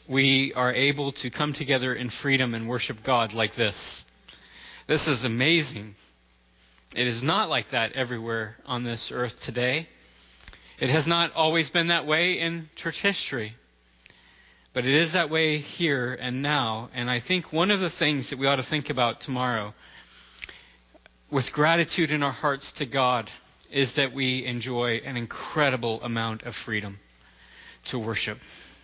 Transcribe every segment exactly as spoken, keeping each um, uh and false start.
we are able to come together in freedom and worship God like this. This is amazing. It is not like that everywhere on this earth today. It has not always been that way in church history. But it is that way here and now. And I think one of the things that we ought to think about tomorrow, with gratitude in our hearts to God, is that we enjoy an incredible amount of freedom to worship.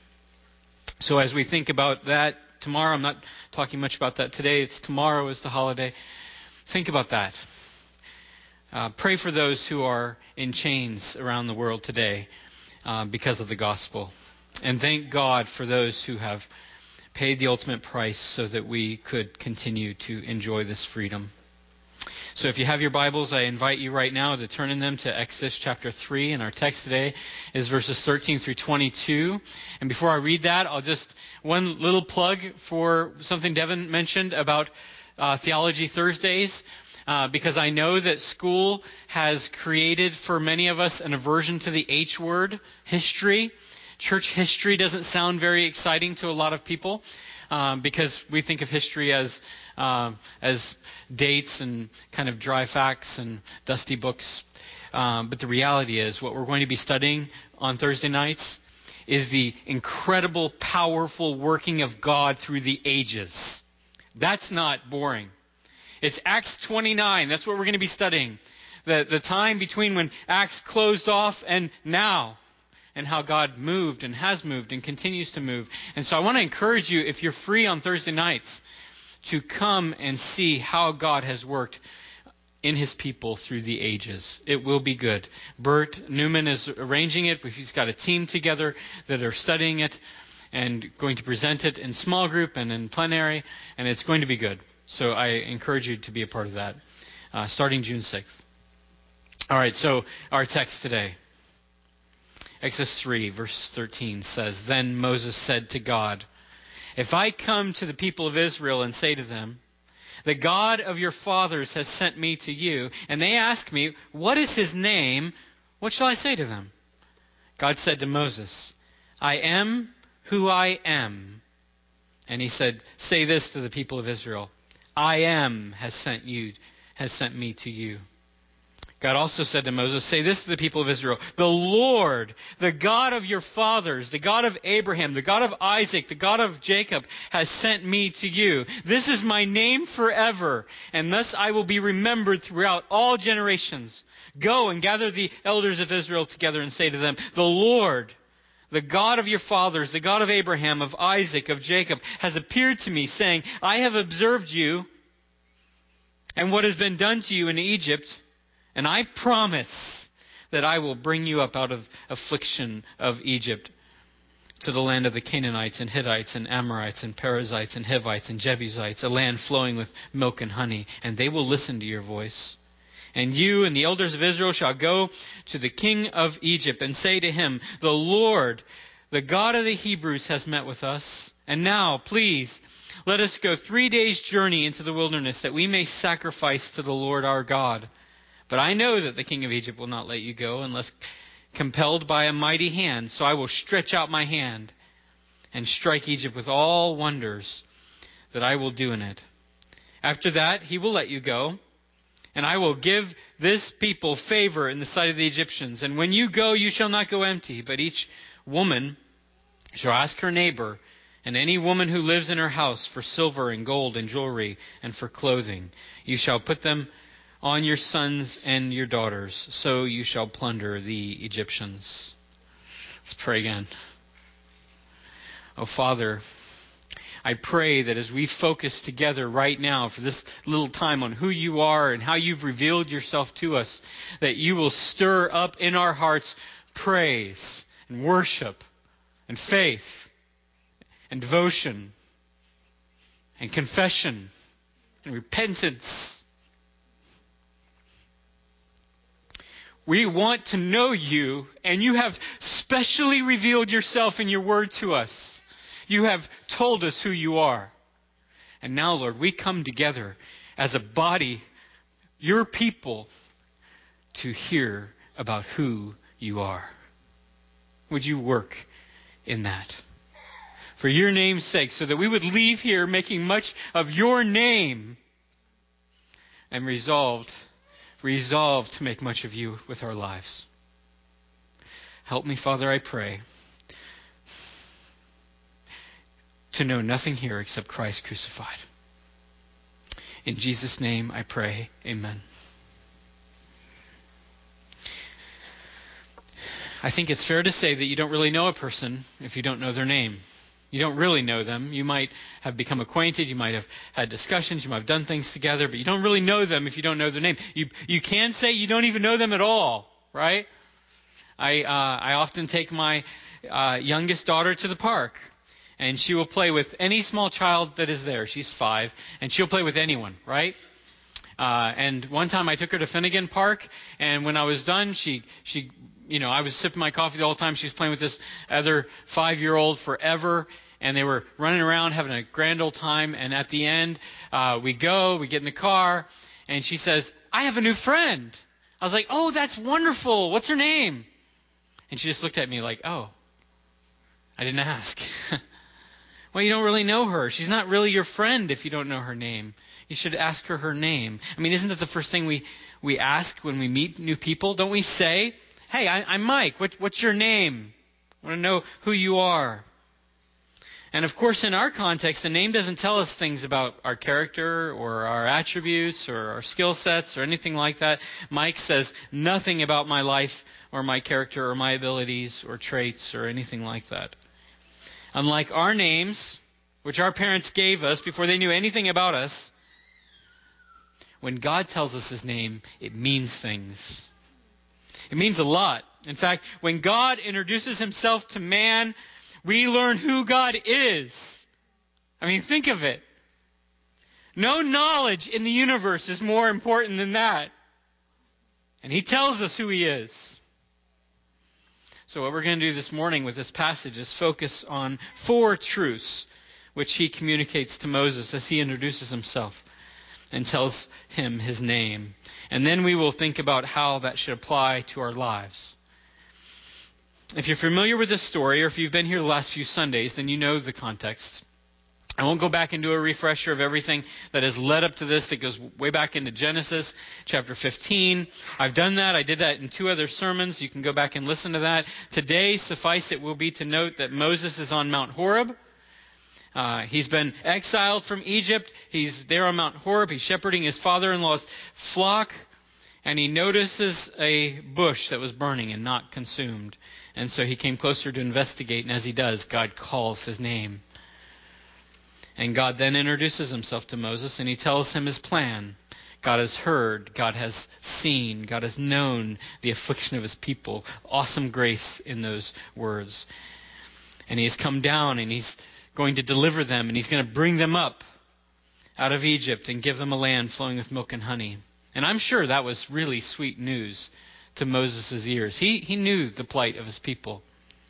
So as we think about that tomorrow, I'm not talking much about that today. It's tomorrow is the holiday. Think about that. Uh, pray for those who are in chains around the world today uh, because of the gospel. And thank God for those who have paid the ultimate price so that we could continue to enjoy this freedom. So if you have your Bibles, I invite you right now to turn in them to Exodus chapter three. And our text today is verses thirteen through twenty-two. And before I read that, I'll just, one little plug for something Devin mentioned about uh, Theology Thursdays. Uh, because I know that school has created for many of us an aversion to the H word, history. Church history doesn't sound very exciting to a lot of people um, because we think of history as uh, as dates and kind of dry facts and dusty books. Um, but the reality is what we're going to be studying on Thursday nights is the incredible, powerful working of God through the ages. That's not boring. It's Acts twenty-nine. That's what we're going to be studying. The, the time between when Acts closed off and now. And how God moved and has moved and continues to move. And so I want to encourage you, if you're free on Thursday nights, to come and see how God has worked in His people through the ages. It will be good. Bert Newman is arranging it. He's got a team together that are studying it and going to present it in small group and in plenary. And it's going to be good. So I encourage you to be a part of that, uh, starting June sixth. All right, so our text today. Exodus three, verse thirteen says, Then Moses said to God, If I come to the people of Israel and say to them, The God of your fathers has sent me to you, and they ask me, What is his name? What shall I say to them? God said to Moses, I am who I am. And he said, Say this to the people of Israel, I am has sent you, has sent me to you. God also said to Moses, Say this to the people of Israel, The Lord, the God of your fathers, the God of Abraham, the God of Isaac, the God of Jacob, has sent me to you. This is my name forever, and thus I will be remembered throughout all generations. Go and gather the elders of Israel together and say to them, The Lord, the God of your fathers, the God of Abraham, of Isaac, of Jacob, has appeared to me, saying, I have observed you and what has been done to you in Egypt, and I promise that I will bring you up out of affliction of Egypt to the land of the Canaanites and Hittites and Amorites and Perizzites and Hivites and Jebusites, a land flowing with milk and honey, and they will listen to your voice. And you and the elders of Israel shall go to the king of Egypt and say to him, The Lord, the God of the Hebrews, has met with us. And now, please, let us go three days' journey into the wilderness, that we may sacrifice to the Lord our God. But I know that the king of Egypt will not let you go unless compelled by a mighty hand. So I will stretch out my hand and strike Egypt with all wonders that I will do in it. After that, he will let you go, and I will give this people favor in the sight of the Egyptians. And when you go, you shall not go empty, but each woman shall ask her neighbor, and any woman who lives in her house, for silver and gold and jewelry and for clothing. You shall put them on your sons and your daughters, so you shall plunder the Egyptians. Let's pray again. Oh, Father, I pray that as we focus together right now for this little time on who you are and how you've revealed yourself to us, that you will stir up in our hearts praise and worship and faith and devotion and confession and repentance. We want to know you, and you have specially revealed yourself in your word to us. You have told us who you are. And now, Lord, we come together as a body, your people, to hear about who you are. Would you work in that? for your name's sake, so that we would leave here making much of your name and resolved, resolved to make much of you with our lives. Help me, Father, I pray, to know nothing here except Christ crucified. In Jesus' name I pray, amen. I think it's fair to say that you don't really know a person if you don't know their name. You don't really know them. You might have become acquainted. You might have had discussions. You might have done things together, but you don't really know them if you don't know their name. You you can say you don't even know them at all, right? I uh, I often take my uh, youngest daughter to the park, and she will play with any small child that is there. She's five, and she'll play with anyone, right? Uh, and one time I took her to Finnegan Park, and when I was done, she she. You know, I was sipping my coffee the whole time. She was playing with this other five-year-old forever, and they were running around having a grand old time. And at the end, uh, we go, we get in the car, and she says, "I have a new friend." I was like, "Oh, that's wonderful. What's her name?" And she just looked at me like, "Oh, I didn't ask." Well, you don't really know her. She's not really your friend if you don't know her name. You should ask her her name. I mean, isn't that the first thing we, we ask when we meet new people? Don't we say, "Hey, I, I'm Mike. What, what's your name? I want to know who you are." And of course, in our context, the name doesn't tell us things about our character or our attributes or our skill sets or anything like that. Mike says nothing about my life or my character or my abilities or traits or anything like that. Unlike our names, which our parents gave us before they knew anything about us, when God tells us His name, it means things. It means a lot. In fact, when God introduces Himself to man, we learn who God is. I mean, think of it. No knowledge in the universe is more important than that. And He tells us who He is. So what we're going to do this morning with this passage is focus on four truths which He communicates to Moses as He introduces Himself and tells him His name. And then we will think about how that should apply to our lives. If you're familiar with this story, or if you've been here the last few Sundays, then you know the context. I won't go back and do a refresher of everything that has led up to this. That goes way back into Genesis chapter fifteen. I've done that. I did that in two other sermons. You can go back and listen to that. Today, suffice it will be to note that Moses is on Mount Horeb. Uh, he's been exiled from Egypt. He's there on Mount Horeb. He's shepherding his father-in-law's flock. And he notices a bush that was burning and not consumed. And so he came closer to investigate. And as he does, God calls his name. And God then introduces Himself to Moses, and He tells him His plan. God has heard. God has seen. God has known the affliction of His people. Awesome grace in those words. And He has come down, and He's going to deliver them, and He's going to bring them up out of Egypt and give them a land flowing with milk and honey. And I'm sure that was really sweet news to Moses' ears. He, he knew the plight of his people.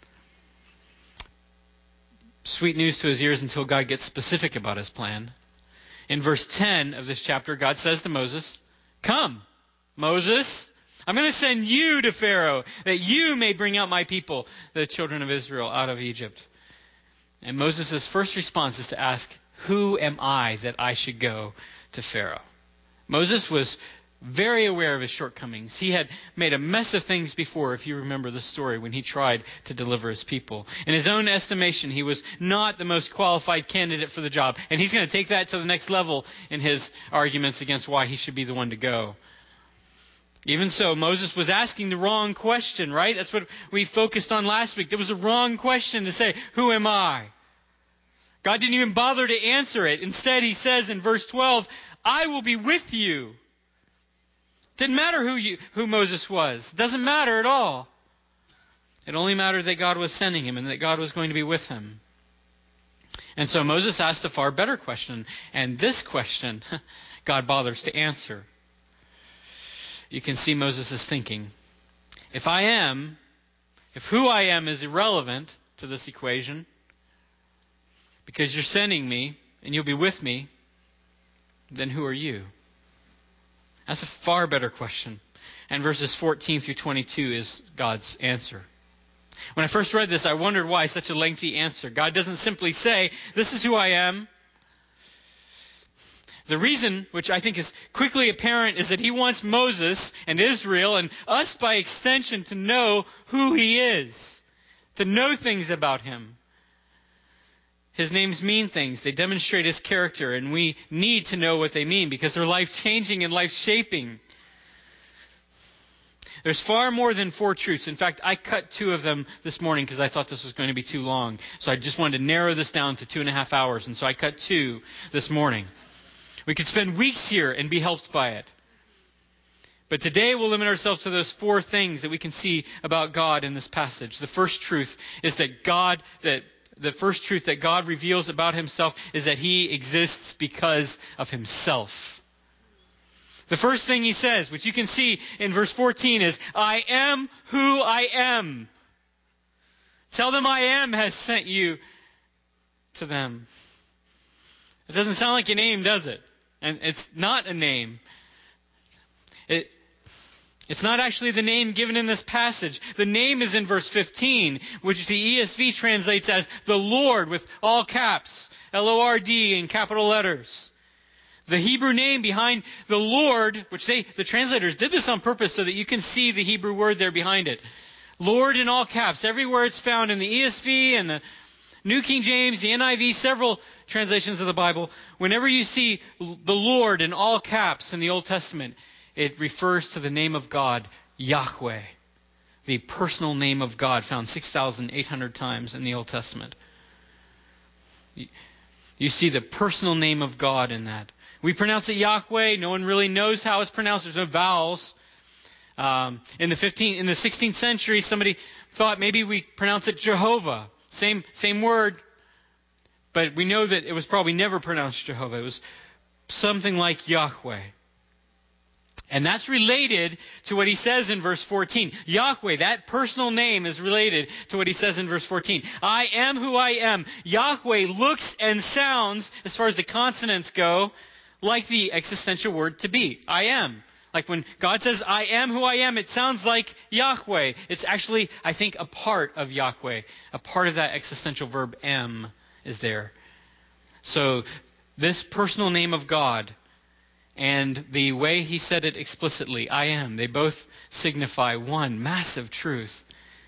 Sweet news to his ears until God gets specific about His plan. In verse ten of this chapter, God says to Moses, "Come, Moses, I'm going to send you to Pharaoh, that you may bring out my people, the children of Israel, out of Egypt." And Moses' first response is to ask, "Who am I that I should go to Pharaoh?" Moses was very aware of his shortcomings. He had made a mess of things before, if you remember the story, when he tried to deliver his people. In his own estimation, he was not the most qualified candidate for the job. And he's going to take that to the next level in his arguments against why he should be the one to go. Even so, Moses was asking the wrong question, right? That's what we focused on last week. There was a wrong question to say, "Who am I?" God didn't even bother to answer it. Instead, He says in verse twelve, "I will be with you." Didn't matter who you, who Moses was. Doesn't matter at all. It only mattered that God was sending him and that God was going to be with him. And so Moses asked a far better question. And this question, God bothers to answer. You can see Moses' thinking. If I am, if who I am is irrelevant to this equation, because you're sending me and you'll be with me, then who are you? That's a far better question. And verses fourteen through twenty-two is God's answer. When I first read this, I wondered why such a lengthy answer. God doesn't simply say, this is who I am. The reason, which I think is quickly apparent, is that he wants Moses and Israel and us by extension to know who he is, to know things about him. His names mean things. They demonstrate his character, and we need to know what they mean because they're life-changing and life-shaping. There's far more than four truths. In fact, I cut two of them this morning because I thought this was going to be too long. So I just wanted to narrow this down to two and a half hours, and so I cut two this morning. We could spend weeks here and be helped by it. But today we'll limit ourselves to those four things that we can see about God in this passage. The first truth is that God, that the first truth that God reveals about himself is that he exists because of himself. The first thing he says, which you can see in verse fourteen, is, I am who I am. Tell them I am has sent you to them. It doesn't sound like a name, does it? And it's not a name. It, it's not actually the name given in this passage. The name is in verse fifteen, which the E S V translates as the Lord with all caps, L O R D in capital letters. The Hebrew name behind the Lord, which they, the translators did this on purpose so that you can see the Hebrew word there behind it. Lord in all caps, everywhere it's found in the E S V and the New King James, the N I V, several translations of the Bible. Whenever you see the Lord in all caps in the Old Testament, it refers to the name of God, Yahweh, the personal name of God found six thousand eight hundred times in the Old Testament. You see the personal name of God in that. We pronounce it Yahweh. No one really knows how it's pronounced. There's no vowels. Um, in the fifteenth, in the sixteenth century, somebody thought maybe we pronounce it Jehovah. Same, same word. But we know that it was probably never pronounced Jehovah. It was something like Yahweh. And that's related to what he says in verse fourteen. Yahweh, that personal name, is related to what he says in verse fourteen. I am who I am. Yahweh looks and sounds, as far as the consonants go, like the existential word to be. I am. Like when God says, I am who I am, it sounds like Yahweh. It's actually, I think, a part of Yahweh. A part of that existential verb am is there. So this personal name of God and the way he said it explicitly, I am, they both signify one massive truth.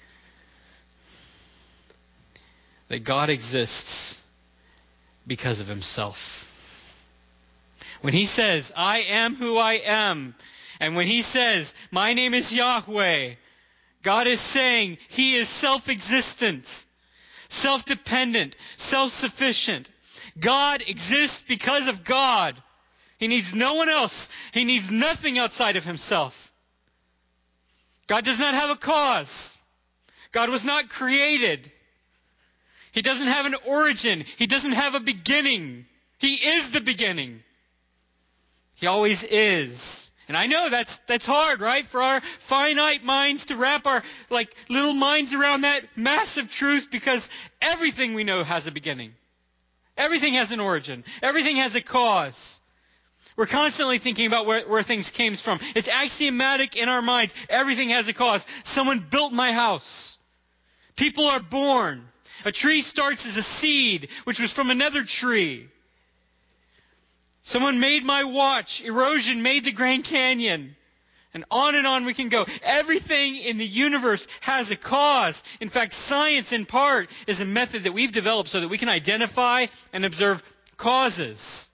That God exists because of himself. When he says, I am who I am, and when he says, my name is Yahweh, God is saying he is self-existent, self-dependent, self-sufficient. God exists because of God. He needs no one else. He needs nothing outside of himself. God does not have a cause. God was not created. He doesn't have an origin. He doesn't have a beginning. He is the beginning. He always is. And I know that's that's hard, right? For our finite minds to wrap our like little minds around that massive truth, because everything we know has a beginning. Everything has an origin. Everything has a cause. We're constantly thinking about where, where things came from. It's axiomatic in our minds. Everything has a cause. Someone built my house. People are born. A tree starts as a seed, which was from another tree. Someone made my watch. Erosion made the Grand Canyon. And on and on we can go. Everything in the universe has a cause. In fact, science in part is a method that we've developed so that we can identify and observe causes.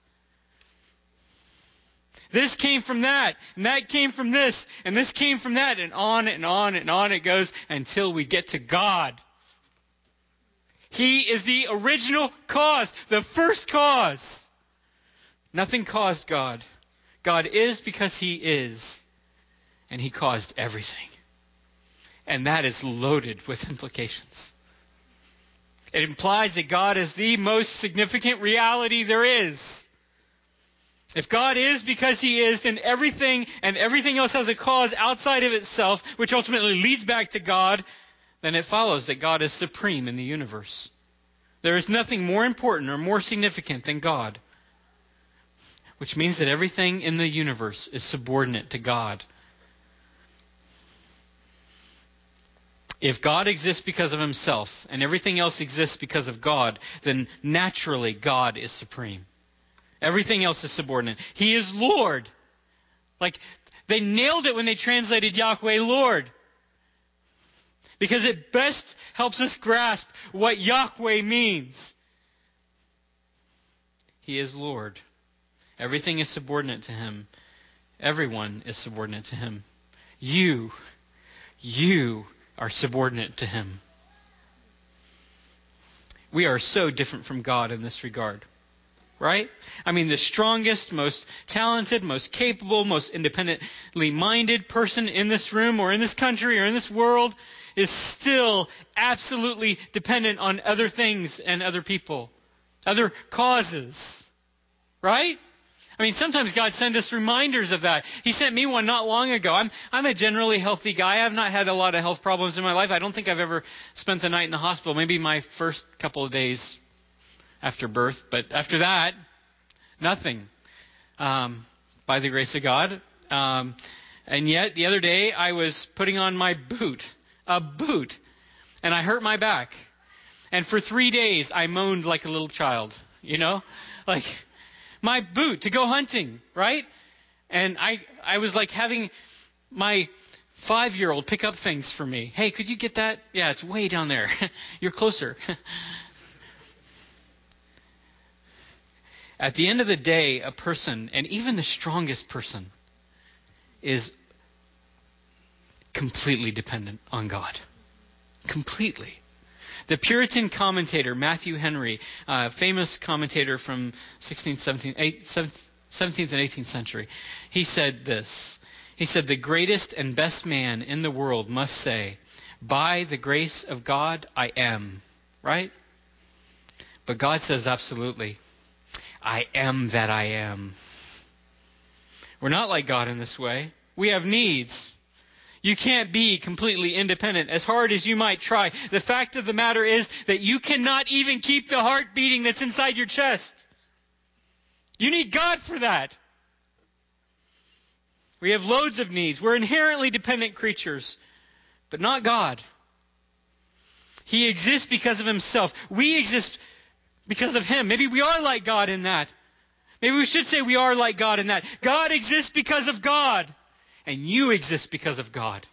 This came from that, and that came from this, and this came from that, and on and on and on it goes until we get to God. He is the original cause, the first cause. Nothing caused God. God is because he is, and he caused everything. And that is loaded with implications. It implies that God is the most significant reality there is. If God is because he is, then everything and everything else has a cause outside of itself, which ultimately leads back to God, then it follows that God is supreme in the universe. There is nothing more important or more significant than God, which means that everything in the universe is subordinate to God. If God exists because of himself and everything else exists because of God, then naturally God is supreme. Everything else is subordinate. He is Lord. Like, they nailed it when they translated Yahweh Lord. Because it best helps us grasp what Yahweh means. He is Lord. Everything is subordinate to him. Everyone is subordinate to him. You, you are subordinate to him. We are so different from God in this regard. Right? I mean, the strongest, most talented, most capable, most independently minded person in this room or in this country or in this world is still absolutely dependent on other things and other people, other causes. Right? I mean, sometimes God sends us reminders of that. He sent me one not long ago. I'm I'm a generally healthy guy. I've not had a lot of health problems in my life. I don't think I've ever spent the night in the hospital. Maybe my first couple of days after birth. But after that, nothing. Um, by the grace of God. Um, and yet, the other day, I was putting on my boot. A boot. And I hurt my back. And for three days, I moaned like a little child. You know? Like, my boot to go hunting, right? And I, I was like having my five-year-old pick up things for me. Hey, could you get that? Yeah, it's way down there. You're closer. At the end of the day, a person, and even the strongest person, is completely dependent on God. Completely. The Puritan commentator, Matthew Henry, a famous commentator from sixteenth, seventeenth, seventeenth and eighteenth century, he said this. He said, the greatest and best man in the world must say, by the grace of God, I am. Right? But God says absolutely, I am that I am. We're not like God in this way. We have needs. You can't be completely independent, as hard as you might try. The fact of the matter is that you cannot even keep the heart beating that's inside your chest. You need God for that. We have loads of needs. We're inherently dependent creatures, but not God. He exists because of himself. We exist because of him. Maybe we are like God in that. Maybe we should say we are like God in that. God exists because of God. And you exist because of God.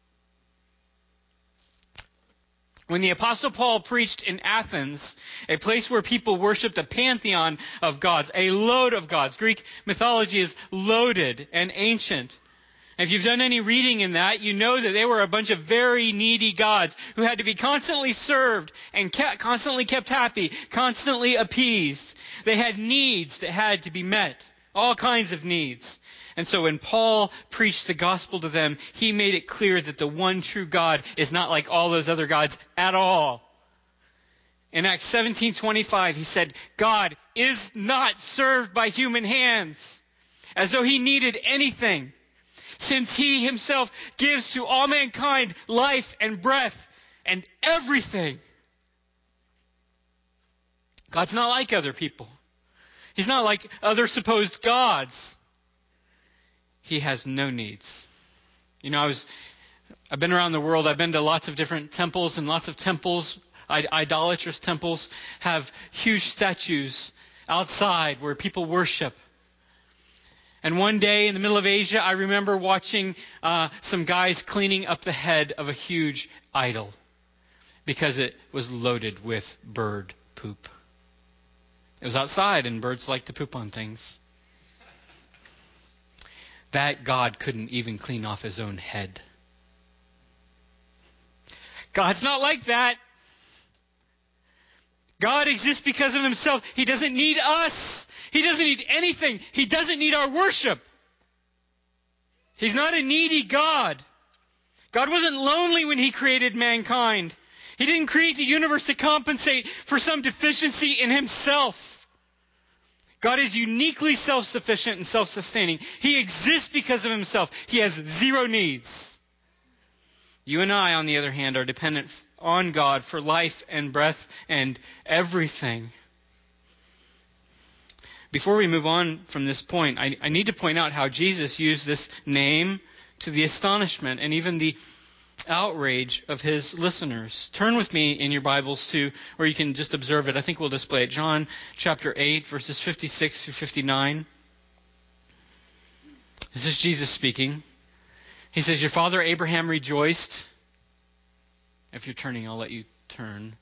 When the Apostle Paul preached in Athens, a place where people worshipped a pantheon of gods, a load of gods. Greek mythology is loaded and ancient. If you've done any reading in that, you know that they were a bunch of very needy gods who had to be constantly served and kept, constantly kept happy, constantly appeased. They had needs that had to be met, all kinds of needs. And so when Paul preached the gospel to them, he made it clear that the one true God is not like all those other gods at all. In Acts seventeen twenty-five, he said, God is not served by human hands, as though he needed anything, since he himself gives to all mankind life and breath and everything. God's not like other people. He's not like other supposed gods. He has no needs. You know, I was, I've been around the world. I've been to lots of different temples, and lots of temples, idolatrous temples, have huge statues outside where people worship. And one day in the middle of Asia, I remember watching uh, some guys cleaning up the head of a huge idol because it was loaded with bird poop. It was outside, and birds like to poop on things. That God couldn't even clean off his own head. God's not like that. God exists because of himself. He doesn't need us. He doesn't need anything. He doesn't need our worship. He's not a needy God. God wasn't lonely when he created mankind. He didn't create the universe to compensate for some deficiency in himself. God is uniquely self-sufficient and self-sustaining. He exists because of himself. He has zero needs. You and I, on the other hand, are dependent on God for life and breath and everything. Before we move on from this point, I, I need to point out how Jesus used this name to the astonishment and even the outrage of his listeners. Turn with me in your Bibles to, or you can just observe it. I think we'll display it. John chapter eight, verses fifty-six through fifty-nine. This is Jesus speaking. He says, "Your father Abraham rejoiced." If you're turning, I'll let you turn.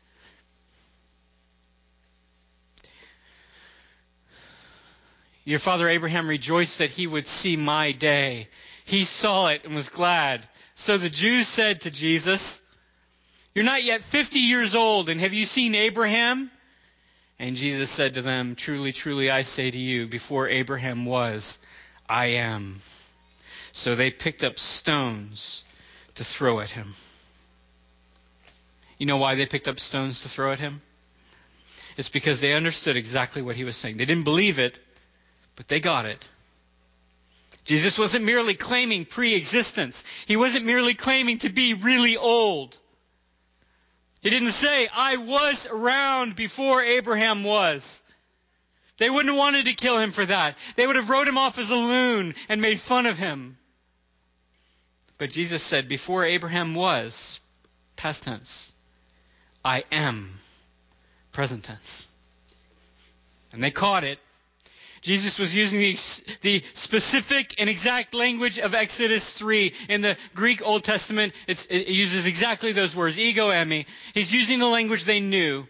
"Your father Abraham rejoiced that he would see my day. He saw it and was glad." So the Jews said to Jesus, "You're not yet fifty years old, and have you seen Abraham?" And Jesus said to them, "Truly, truly, I say to you, before Abraham was, I am." So they picked up stones to throw at him. You know why they picked up stones to throw at him? It's because they understood exactly what he was saying. They didn't believe it, but they got it. Jesus wasn't merely claiming pre-existence. He wasn't merely claiming to be really old. He didn't say, "I was around before Abraham was." They wouldn't have wanted to kill him for that. They would have wrote him off as a loon and made fun of him. But Jesus said, before Abraham was, past tense, I am, present tense. And they caught it. Jesus was using the, the specific and exact language of Exodus three. In the Greek Old Testament, it's, it uses exactly those words, ego eimi. He's using the language they knew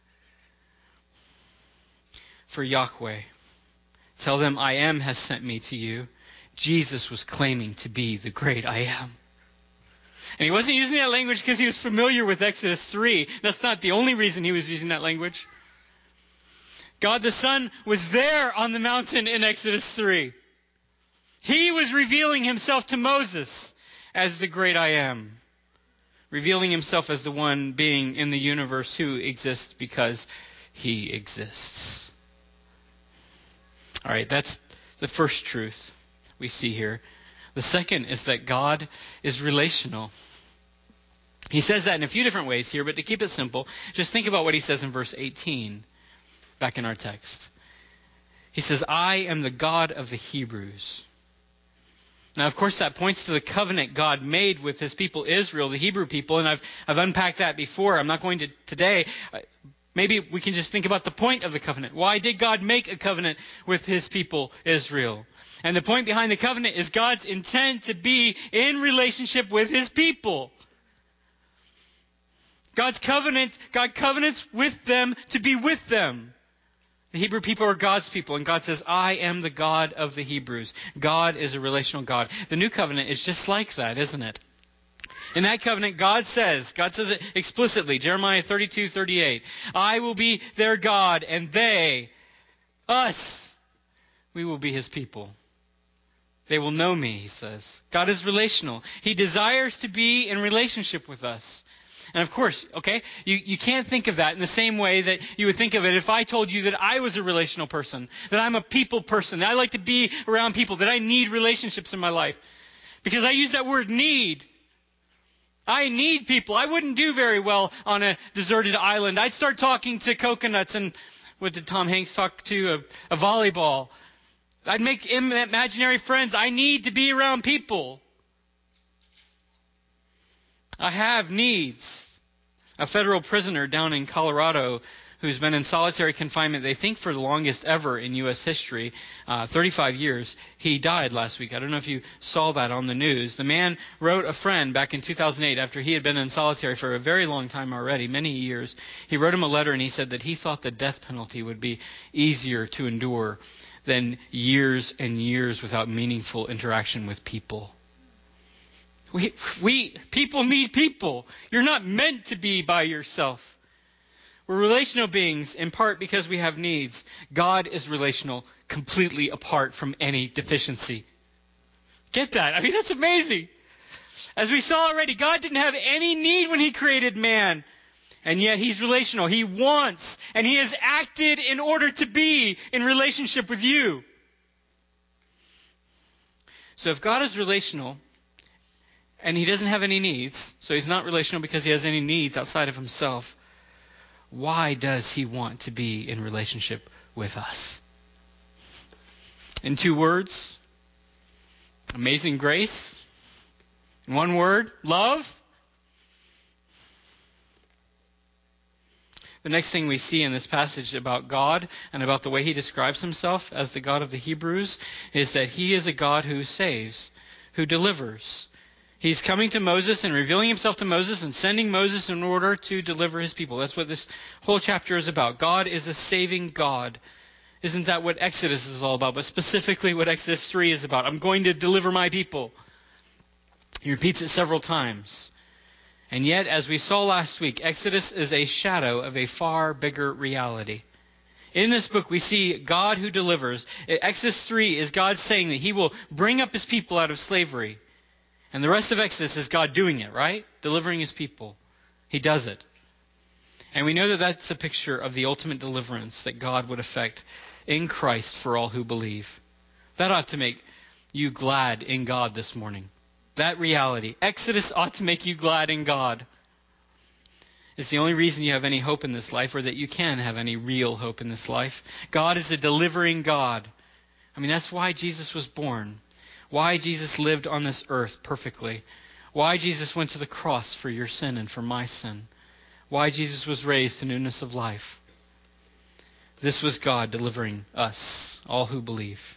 for Yahweh. Tell them, I am has sent me to you. Jesus was claiming to be the great I am. And he wasn't using that language because he was familiar with Exodus three. That's not the only reason he was using that language. God the Son was there on the mountain in Exodus three. He was revealing himself to Moses as the great I am. Revealing himself as the one being in the universe who exists because he exists. All right, that's the first truth we see here. The second is that God is relational. He says that in a few different ways here, but to keep it simple, just think about what he says in verse eighteen, back in our text. He says, I am the God of the Hebrews. Now, of course, that points to the covenant God made with his people Israel, the Hebrew people, and I've, I've unpacked that before. I'm not going to today. Maybe we can just think about the point of the covenant. Why did God make a covenant with his people Israel? And the point behind the covenant is God's intent to be in relationship with his people. God's covenant, God covenants with them to be with them. The Hebrew people are God's people, and God says, I am the God of the Hebrews. God is a relational God. The new covenant is just like that, isn't it? In that covenant, God says, God says it explicitly, Jeremiah thirty-two thirty-eight, I will be their God, and they, us, we will be his people. They will know me, he says. God is relational. He desires to be in relationship with us. And of course, okay, you, you can't think of that in the same way that you would think of it if I told you that I was a relational person, that I'm a people person, that I like to be around people, that I need relationships in my life. Because I use that word need. I need people. I wouldn't do very well on a deserted island. I'd start talking to coconuts and, what did Tom Hanks talk to? A, a volleyball. I'd make imaginary friends. I need to be around people. I have needs. A federal prisoner down in Colorado who's been in solitary confinement, they think for the longest ever in U S history, uh, thirty-five years, he died last week. I don't know if you saw that on the news. The man wrote a friend back in two thousand eight, after he had been in solitary for a very long time already, many years. He wrote him a letter and he said that he thought the death penalty would be easier to endure than years and years without meaningful interaction with people. We, we, people need people. You're not meant to be by yourself. We're relational beings in part because we have needs. God is relational completely apart from any deficiency. Get that? I mean, that's amazing. As we saw already, God didn't have any need when he created man. And yet he's relational. He wants, and he has acted in order to be in relationship with you. So if God is relational, and he doesn't have any needs, so he's not relational because he has any needs outside of himself, why does he want to be in relationship with us? In two words, amazing grace In one word, love. The next thing we see in this passage about God and about the way he describes himself as the God of the Hebrews is that he is a God who saves, who delivers. He's coming to Moses and revealing himself to Moses and sending Moses in order to deliver his people. That's what this whole chapter is about. God is a saving God. Isn't that what Exodus is all about? But specifically what Exodus three is about. I'm going to deliver my people. He repeats it several times. And yet, as we saw last week, Exodus is a shadow of a far bigger reality. In this book, we see God who delivers. Exodus three is God saying that he will bring up his people out of slavery. And the rest of Exodus is God doing it, right? Delivering his people. He does it. And we know that that's a picture of the ultimate deliverance that God would effect in Christ for all who believe. That ought to make you glad in God this morning. That reality. Exodus ought to make you glad in God. It's the only reason you have any hope in this life, or that you can have any real hope in this life. God is a delivering God. I mean, that's why Jesus was born. Why Jesus lived on this earth perfectly. Why Jesus went to the cross for your sin and for my sin. Why Jesus was raised to newness of life. This was God delivering us, all who believe.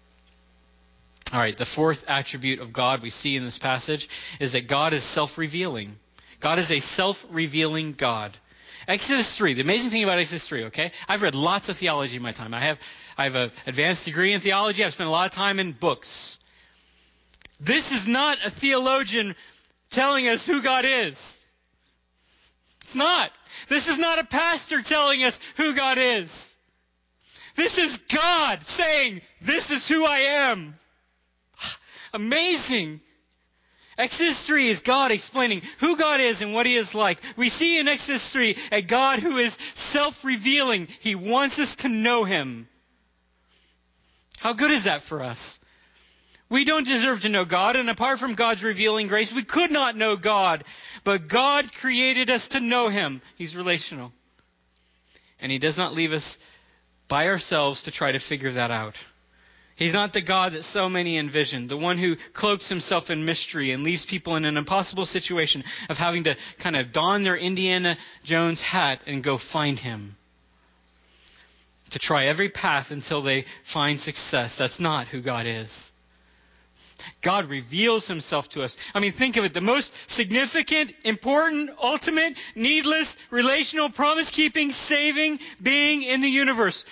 All right, the fourth attribute of God we see in this passage is that God is self-revealing. God is a self-revealing God. Exodus three, the amazing thing about Exodus three, okay? I've read lots of theology in my time. I have I have an advanced degree in theology. I've spent a lot of time in books. This is not a theologian telling us who God is. It's not. This is not a pastor telling us who God is. This is God saying, this is who I am. Amazing. Exodus three is God explaining who God is and what he is like. We see in Exodus three a God who is self-revealing. He wants us to know him. How good is that for us? We don't deserve to know God, and apart from God's revealing grace, we could not know God. But God created us to know him. He's relational. And he does not leave us by ourselves to try to figure that out. He's not the God that so many envision, the one who cloaks himself in mystery and leaves people in an impossible situation of having to kind of don their Indiana Jones hat and go find him. To try every path until they find success. That's not who God is. God reveals himself to us. I mean, think of it. The most significant, important, ultimate, needless, relational, promise-keeping, saving being in the universe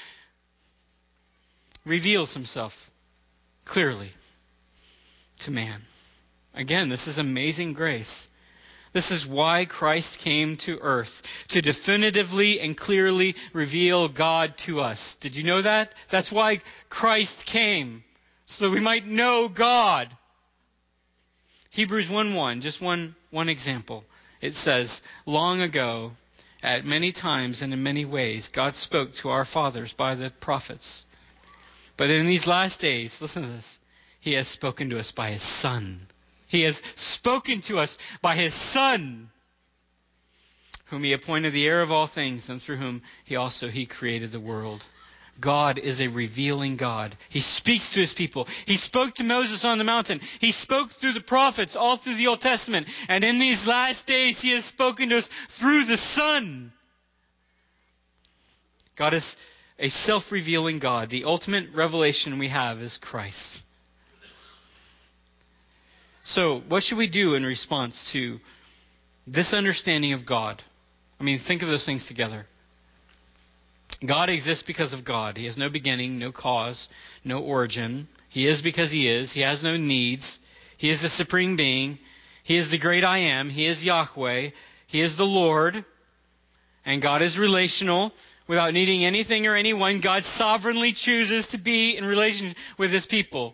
reveals himself clearly to man. Again, this is amazing grace. This is why Christ came to earth, to definitively and clearly reveal God to us. Did you know that? That's why Christ came, so that we might know God. Hebrews one one, just one, one example. It says, long ago, at many times and in many ways, God spoke to our fathers by the prophets. But in these last days, listen to this, he has spoken to us by his Son. He has spoken to us by his Son, whom he appointed the heir of all things, and through whom he also he created the world. God is a revealing God. He speaks to his people. He spoke to Moses on the mountain. He spoke through the prophets all through the Old Testament. And in these last days, he has spoken to us through the Son. God is a self-revealing God. The ultimate revelation we have is Christ. So, what should we do in response to this understanding of God? I mean, think of those things together. God exists because of God. He has no beginning, no cause, no origin. He is because he is. He has no needs. He is the supreme being. He is the great I am. He is Yahweh. He is the Lord. And God is relational. Without needing anything or anyone, God sovereignly chooses to be in relation with his people.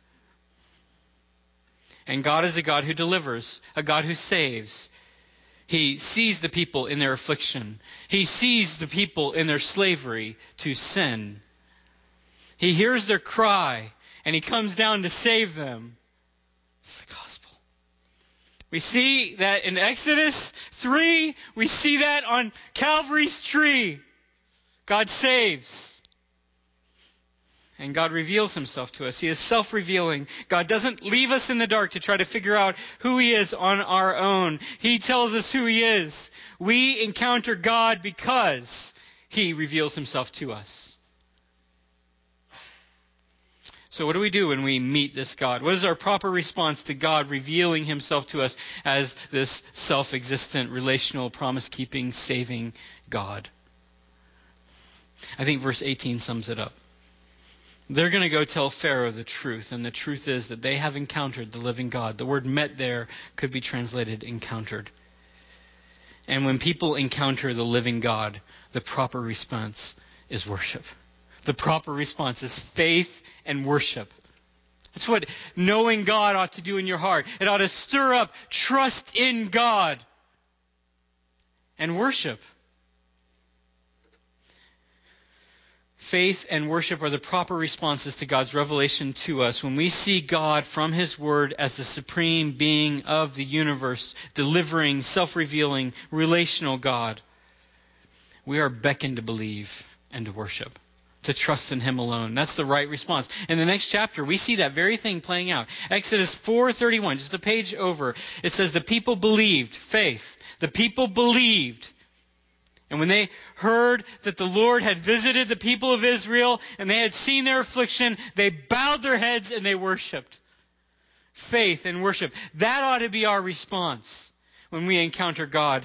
And God is a God who delivers, a God who saves. He sees the people in their affliction. He sees the people in their slavery to sin. He hears their cry, and he comes down to save them. It's the gospel. We see that in Exodus three. We see that on Calvary's tree. God saves. And God reveals himself to us. He is self-revealing. God doesn't leave us in the dark to try to figure out who he is on our own. He tells us who he is. We encounter God because he reveals himself to us. So what do we do when we meet this God? What is our proper response to God revealing himself to us as this self-existent, relational, promise-keeping, saving God? I think verse eighteen sums it up. They're going to go tell Pharaoh the truth, and the truth is that they have encountered the living God. The word met there could be translated encountered. And when people encounter the living God, the proper response is worship. The proper response is faith and worship. That's what knowing God ought to do in your heart. It ought to stir up trust in God and worship. Faith and worship are the proper responses to God's revelation to us. When we see God from his word as the supreme being of the universe, delivering, self-revealing, relational God, we are beckoned to believe and to worship, to trust in him alone. That's the right response. In the next chapter, we see that very thing playing out. Exodus four thirty-one, just a page over, it says the people believed, faith. The people believed. And when they heard that the Lord had visited the people of Israel and they had seen their affliction, they bowed their heads and they worshiped. Faith and worship. That ought to be our response when we encounter God.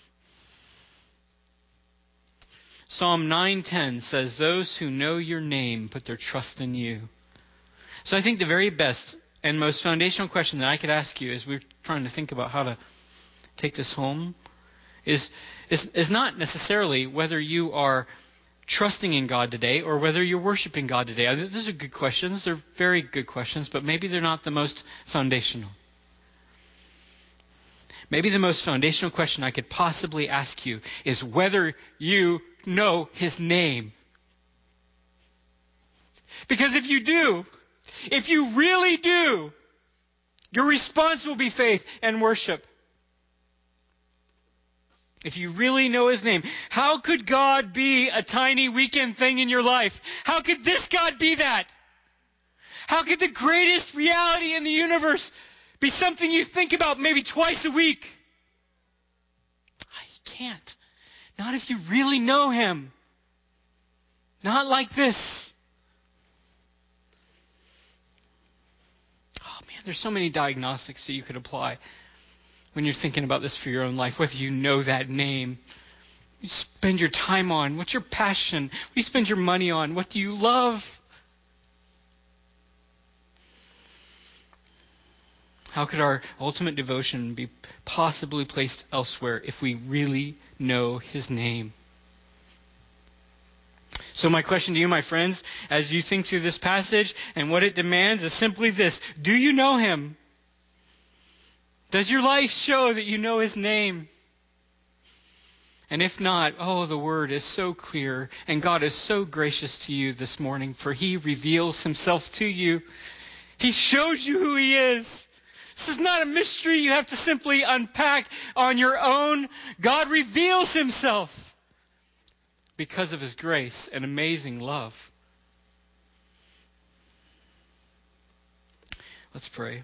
Psalm nine ten says, those who know your name put their trust in you. So I think the very best and most foundational question that I could ask you as we're trying to think about how to take this home is, is, is not necessarily whether you are trusting in God today or whether you're worshiping God today. Those are good questions. They're very good questions, but maybe they're not the most foundational. Maybe the most foundational question I could possibly ask you is whether you know his name. Because if you do, if you really do, your response will be faith and worship. If you really know his name, how could God be a tiny weekend thing in your life? How could this God be that? How could the greatest reality in the universe be something you think about maybe twice a week? You can't. Not if you really know him. Not like this. Oh man, there's so many diagnostics that you could apply when you're thinking about this for your own life, whether you know that name. You spend your time on. What's your passion? What do you spend your money on? What do you love? How could our ultimate devotion be possibly placed elsewhere if we really know his name? So my question to you, my friends, as you think through this passage and what it demands is simply this. Do you know him? Does your life show that you know his name? And if not, oh, the word is so clear, and God is so gracious to you this morning, for he reveals himself to you. He shows you who he is. This is not a mystery you have to simply unpack on your own. God reveals himself because of his grace and amazing love. Let's pray.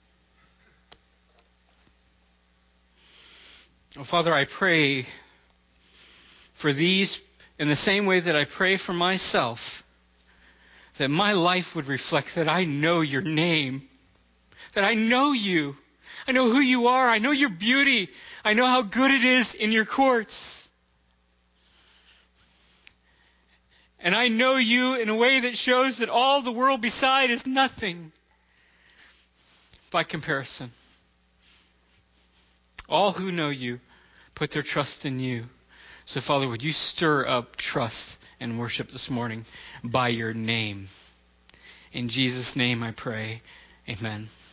Oh, Father, I pray for these in the same way that I pray for myself, that my life would reflect that I know your name, that I know you. I know who you are. I know your beauty. I know how good it is in your courts. And I know you in a way that shows that all the world beside is nothing by comparison. All who know you put their trust in you. So, Father, would you stir up trust and worship this morning by your name? In Jesus' name I pray. Amen.